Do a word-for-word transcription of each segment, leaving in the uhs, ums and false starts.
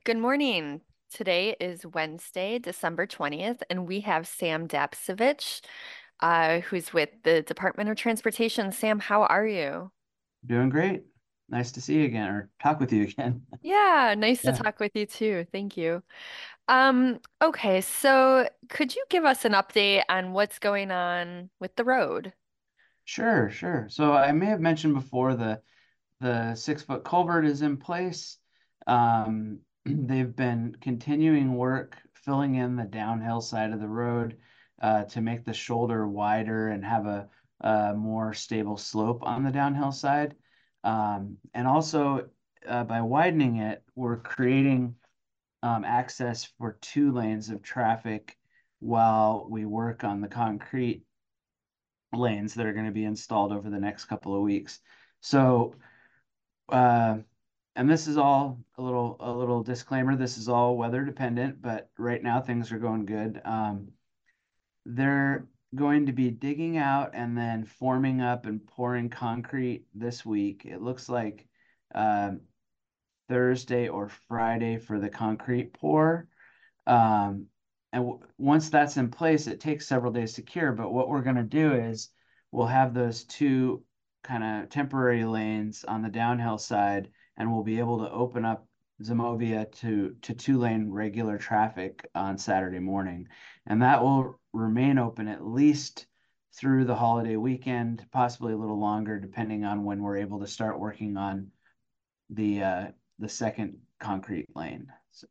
Good morning. Today is Wednesday, December twentieth, and we have Sam Dapsevich, uh, who's with the Department of Transportation. Sam, how are you? Doing great. Nice to see you again or talk with you again. Yeah, nice to Yeah, talk with you too. Thank you. Um, okay, so could you give us an update on what's going on with the road? sure, sure. So I may have mentioned before the the six foot culvert is in place. Um, they've been continuing work filling in the downhill side of the road uh, to make the shoulder wider and have a, a more stable slope on the downhill side. Um, and also uh, by widening it, we're creating um, access for two lanes of traffic while we work on the concrete lanes that are going to be installed over the next couple of weeks. So, uh, and this is all a little a little disclaimer. This is all weather dependent, but right now things are going good. Um, they're going to be digging out and then forming up and pouring concrete this week. It looks like um, Thursday or Friday for the concrete pour. Um, and w once that's in place, it takes several days to cure. But what we're going to do is we'll have those two kind of temporary lanes on the downhill side, and we'll be able to open up Zemovia to to two lane regular traffic on Saturday morning, and that will remain open at least through the holiday weekend, possibly a little longer, depending on when we're able to start working on the uh, the second concrete lane. So,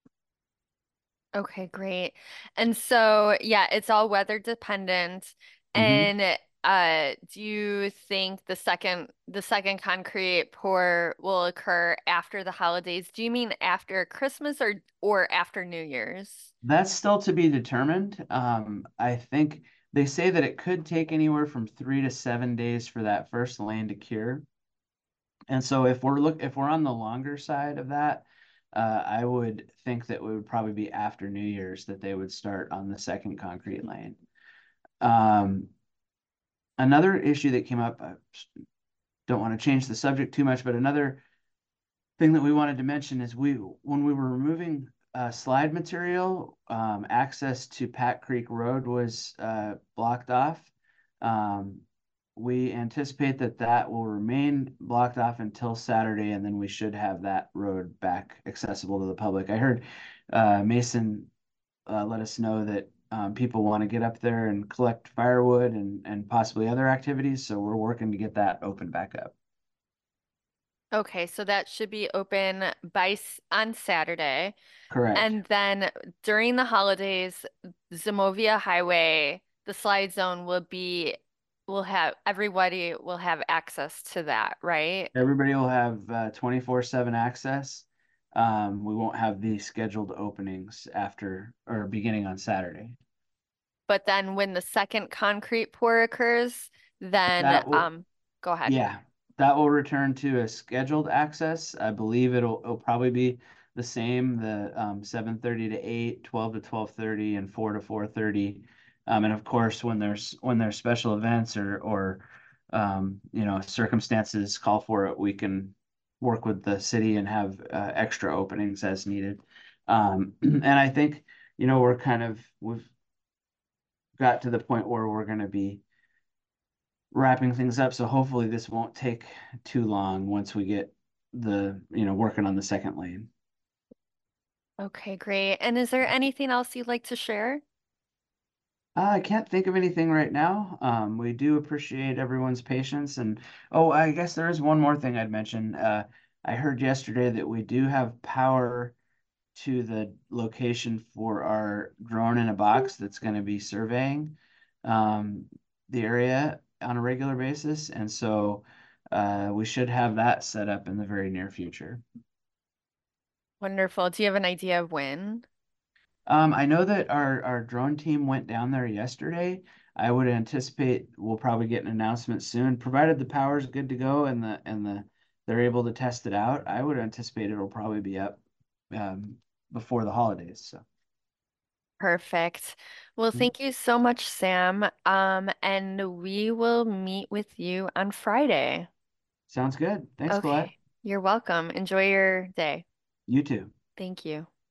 Okay, great. And so, yeah, it's all weather dependent. mhm. And uh, do you think the second the second concrete pour will occur after the holidays? Do you mean after Christmas or or after New Year's? That's still to be determined. Um, I think they say that it could take anywhere from three to seven days for that first lane to cure. And so if we're look if we're on the longer side of that, uh, I would think that it would probably be after New Year's that they would start on the second concrete lane. Um, Another issue that came up, I don't want to change the subject too much, but another thing that we wanted to mention is we when we were removing uh, slide material, um, access to Pat Creek Road was uh, blocked off. Um, we anticipate that that will remain blocked off until Saturday, and then we should have that road back accessible to the public. I heard uh, Mason uh, let us know that um, people want to get up there and collect firewood and and possibly other activities, so we're working to get that open back up. Okay, so that should be open by s- on Saturday. Correct. And then during the holidays, Zimovia Highway, the slide zone will be will have everybody will have access to that, right? Everybody will have uh, twenty-four seven access. Um, we won't have the scheduled openings after or beginning on Saturday. But then when the second concrete pour occurs, then That will, um go ahead. yeah, that will return to a scheduled access. I believe it'll it'll probably be the same, the um, seven thirty to eight, twelve to twelve thirty, and four to four thirty. Um, and of course, when there's when there's special events or or um, you know circumstances call for it, we can work with the city and have uh, extra openings as needed. Um, and I think you know we're kind of we've got to the point where we're going to be wrapping things up. So hopefully this won't take too long once we get the, you know, working on the second lane. Okay, great. And is there anything else you'd like to share? Uh, I can't think of anything right now. Um, we do appreciate everyone's patience. And oh, I guess there is one more thing I'd mention. Uh, I heard yesterday that we do have power to the location for our drone in a box that's going to be surveying um, the area on a regular basis. And so uh, we should have that set up in the very near future. Wonderful. Do you have an idea of when? Um, I know that our, our drone team went down there yesterday. I would anticipate we'll probably get an announcement soon, provided the power's good to go and the and the they're able to test it out. I would anticipate it'll probably be up um, before the holidays. So Perfect. Well, mm, thank you so much, Sam. Um, and we will meet with you on Friday. sounds good. Thanks, Colette. Okay. You're welcome. Enjoy your day. You too. Thank you.